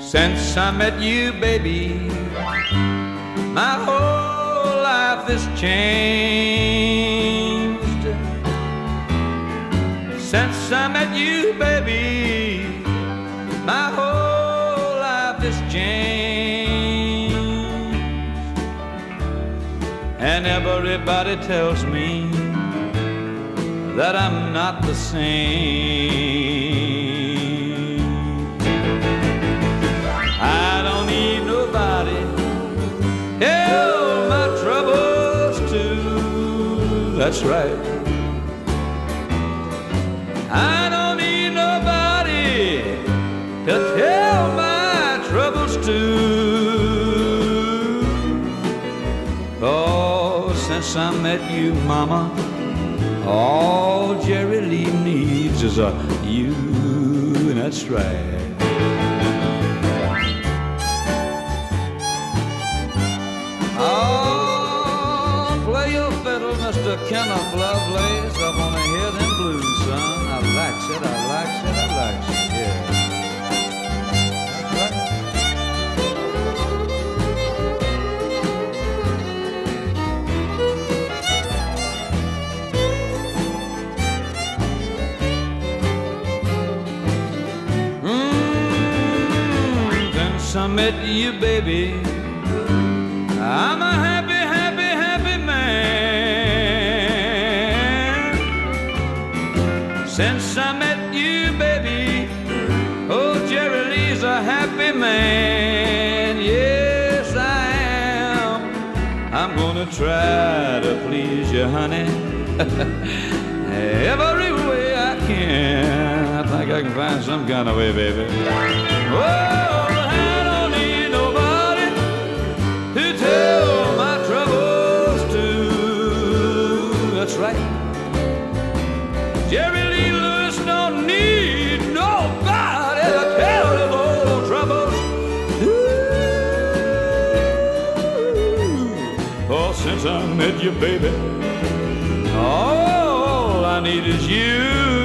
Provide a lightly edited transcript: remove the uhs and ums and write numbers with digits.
Since I met you, baby, my whole life has changed. Since I met you, baby, my whole life has changed. And everybody tells me that I'm not the same. I don't need nobody tell my troubles to. That's right. I don't need nobody to tell my troubles to. Oh, since I met you, mama, all Jerry Lee needs is a you. That's right. Oh, play your fiddle, Mr. Kenneth Lovelace. I wanna hear them blues, son. I likes it, I likes it, I likes it, yeah. That's right. Since I met you, baby, I'm a happy, happy, happy man. Since I met you, baby, oh, Jerry Lee's a happy man. Yes, I am. I'm gonna try to please you, honey, every way I can. I think I can find some kind of way, baby. Whoa! Tell my troubles to. That's right. Jerry Lee Lewis don't need nobody to tell his old troubles to. Oh, since I met you, baby, all I need is you.